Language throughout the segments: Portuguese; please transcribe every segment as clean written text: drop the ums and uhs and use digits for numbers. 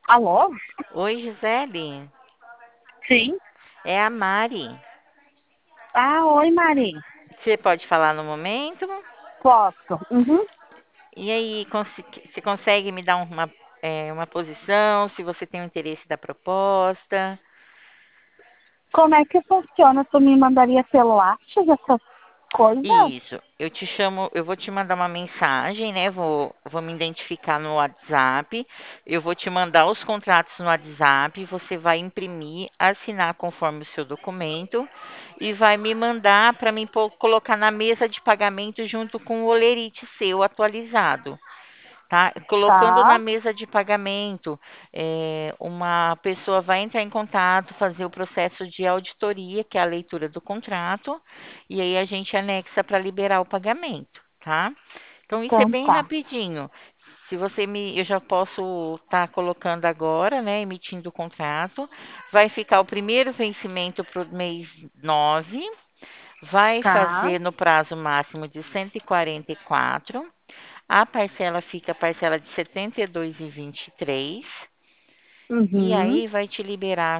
Alô? Oi, Gisele. Sim. É a Mari. Ah, oi, Mari. Você pode falar no momento? Posso? Uhum. E aí, você consegue me dar uma posição, se você tem o interesse da proposta? Como é que funciona? Tu me mandaria pelo WhatsApp essas coisas? Isso. Eu te chamo, eu vou te mandar uma mensagem, né? Vou me identificar no WhatsApp. Eu vou te mandar os contratos no WhatsApp. Você vai imprimir, assinar conforme o seu documento e vai me mandar para mim colocar na mesa de pagamento junto com o olerite seu atualizado. Tá? Colocando Tá, na mesa de pagamento, uma pessoa vai entrar em contato, fazer o processo de auditoria, que é a leitura do contrato, e aí a gente anexa para liberar o pagamento, tá? Então isso é então bem tá. rapidinho. Se você eu já posso estar colocando agora, né, emitindo o contrato. Vai ficar o primeiro vencimento para o mês 9. Vai Tá. fazer no prazo máximo de 144. A parcela fica a parcela de 72,23 e Uhum. aí vai te liberar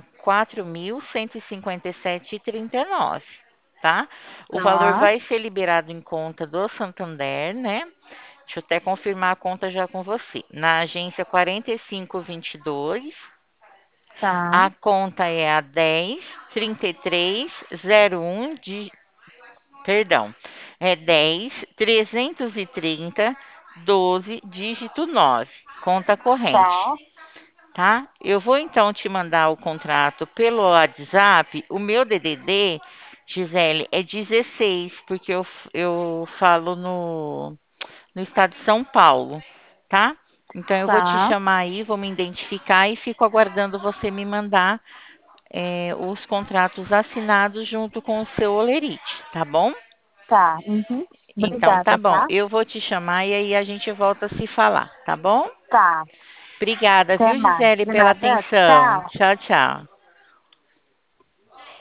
4.157,39, tá? O valor Tá. vai ser liberado em conta do Santander, né? Deixa eu até confirmar a conta já com você. Na agência 4522, Tá. a conta é a 103301 de, perdão, é 10.330.12 dígito 9, conta corrente, Tá. tá? Eu vou então te mandar o contrato pelo WhatsApp. O meu DDD, Gisele, é 16, porque eu falo no estado de São Paulo, tá? Então eu vou te Tá. chamar aí, vou me identificar e fico aguardando você me mandar os contratos assinados junto com o seu olerite, tá bom? Tá. Uhum. Então, tá Obrigada, bom. tá? Eu vou te chamar e aí a gente volta a se falar, tá bom? Tá. Obrigada, Até viu, mais. Gisele, De pela nada. atenção. Tchau. Tchau, tchau.